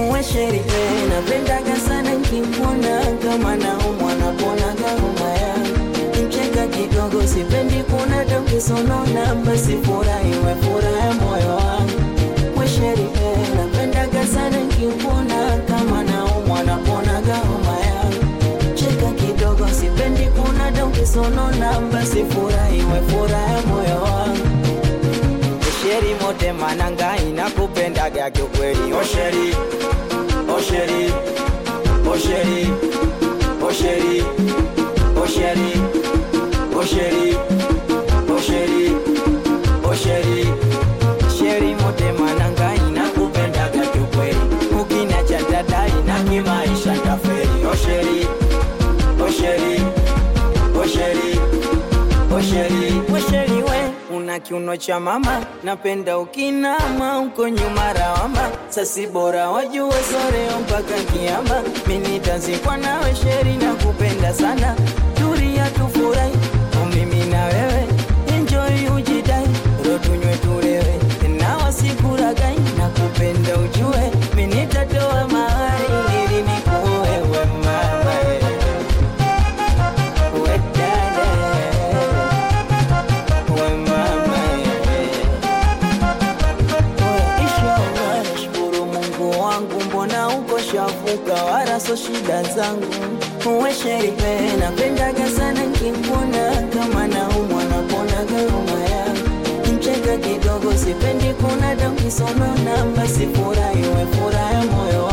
Uwe sheri napendaga sana nikikuona, kama naumwa naponaga homa yangu. Mcheka kidogo sipendi kuona hata ukisonona, basi furahi we furaha moyo wangu. Uwe sheri napendaga sana nikikuona, kama naumwa naponaga homa yangu. Mcheka kidogo sipendi kuona hata ukisonona, basi furahi we furaha moyo wangu. Sheri mote mananga inakupendaga kiukweli. Oh sheri, oh sheri, oh sheri, oh sheri, oh sheri, oh sheri, oh sheri, oh sheri. Sheri mote mananga inakupendaga kiukweli. Ukiniacha dada na kimaisha tafeli. Oh sheri, oh sheri, oh sheri, oh sheri, oh sheri we. Una kiuno cha mama, napenda ukinama uko nyuma rawama. Sasi bora wajue soreo mpaka kiyama. Mimi tazikwa nawe sheri na kupenda sana. Turia tufurahi, mimi na wewe. Enjoy ujidai, rotunywe tulewe. Na wasikuragai, na kupenda ujue. Mimi nitatoa mahari ili nikuoe we mama. We dada, we mama. Nashukuru Mungu wangu, mbona uko shafuka wala so shida zangu. Uwe sheri napendaga sana nikikuona, kama naumwa naponaga homa yangu. Mcheka kidogo sipendi kuona hata ukisonona, basi furahi we furaha moyo